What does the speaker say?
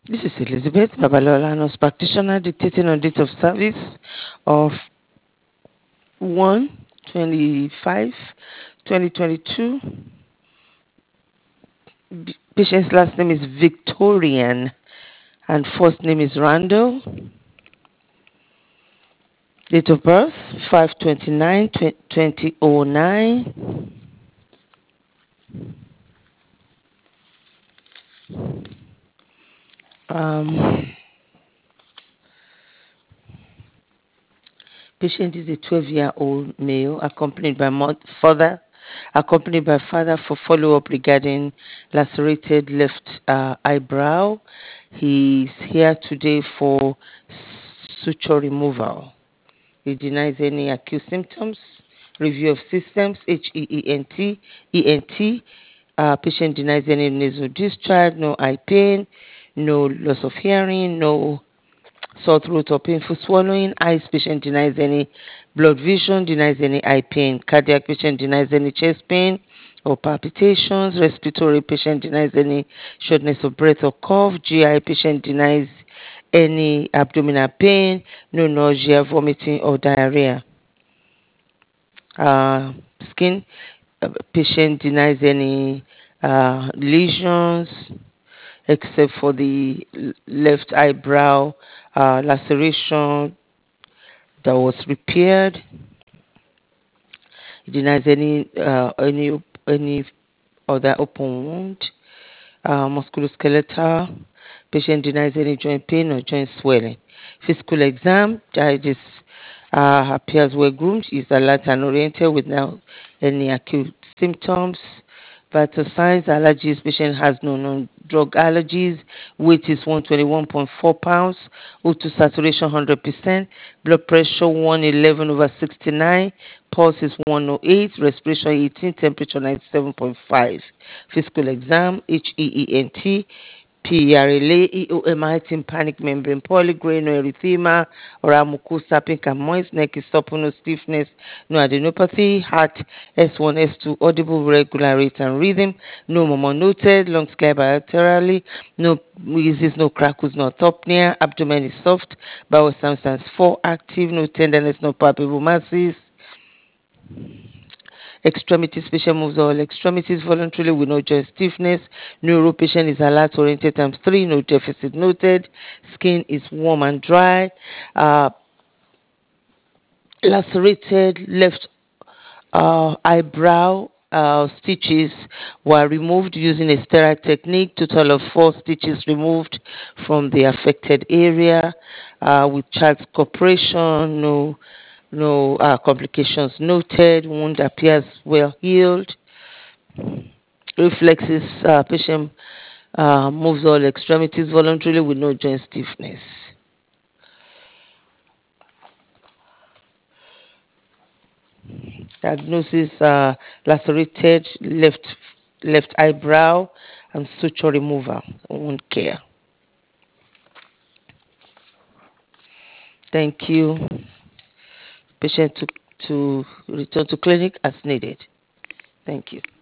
This is Elizabeth Babalola, nurse practitioner, dictating on date of service of 1/25, 2022. Patient's last name is Victorian and first name is Randall. Date of birth 5/29/2009. Um, Patient is a 12-year-old male accompanied by father for follow-up regarding lacerated left eyebrow. He's here today for suture removal. He denies any acute symptoms. Review of systems, HEENT. Patient denies any nasal discharge, no eye pain, no loss of hearing, no sore throat or painful swallowing. Eyes patient denies any blood vision, denies any eye pain. Cardiac patient denies any chest pain or palpitations. Respiratory patient denies any shortness of breath or cough. GI patient denies any abdominal pain, no nausea, vomiting or diarrhea. Skin patient denies any lesions except for the left eyebrow laceration that was repaired. He denies any other open wound. Musculoskeletal patient denies any joint pain or joint swelling. Physical exam, child appears well groomed, is alert and oriented without any acute symptoms. Vital signs, allergies, patient has no known drug allergies. Weight is 121.4 pounds. O2 saturation 100%. Blood pressure 111/69. Pulse is 108. Respiration 18. Temperature 97.5. Physical exam, HEENT. PRLA, EOMI, tympanic membrane polygrain, no erythema, oral mucosa, pink and moist, neck is supple, no stiffness, no adenopathy, heart S1, S2, audible regular rate and rhythm, no murmur noted, lungs clear bilaterally, no wheezes, no crackles, no orthopnea, abdomen is soft, bowel substance 4 active, no tenderness, no palpable masses. Extremities, patient moves all extremities voluntarily with no joint stiffness. Neuro patient is alert oriented times 3, no deficit noted. Skin is warm and dry. Uh, Lacerated left eyebrow stitches were removed using a sterile technique. Total of 4 stitches removed from the affected area with child's cooperation. No complications noted. Wound appears well healed. Reflexes, patient moves all extremities voluntarily with no joint stiffness. Diagnosis, lacerated left eyebrow and suture removal, wound care. Thank you. Patient to return to clinic as needed. Thank you.